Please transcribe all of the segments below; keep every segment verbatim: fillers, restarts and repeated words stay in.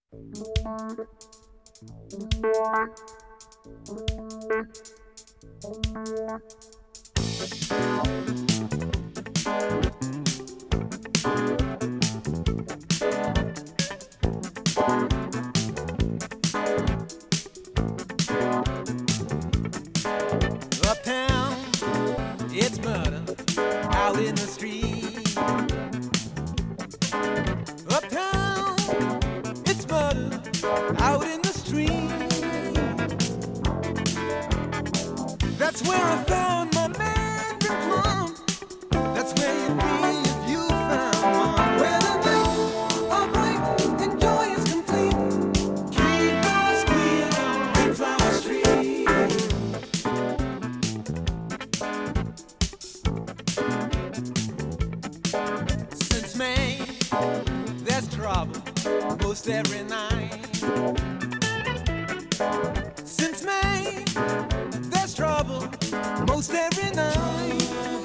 Uptown, it's murder out in the street. Uptown, it's murder out in the street. That's where I found my man Plum. That's where you'd be if you found one. Where the nights are bright and joy is complete. Keep us clear on Mayflower Street. Since May, there's trouble most every night. Since May, there's trouble most every night.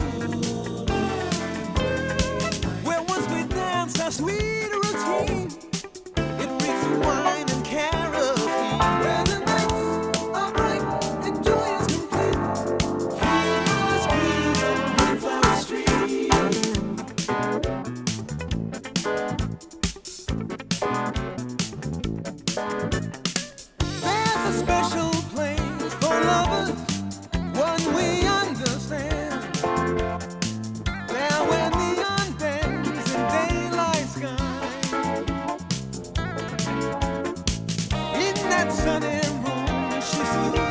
Where once we danced our sweet routine, it reeks of wine and caffeine. Where the nights are bright and joy is complete. Keep us clean on Mayflower Street. There's a special place for lovers, one we understand. There where neon bends in daylight sky. In that sunny room, she stood.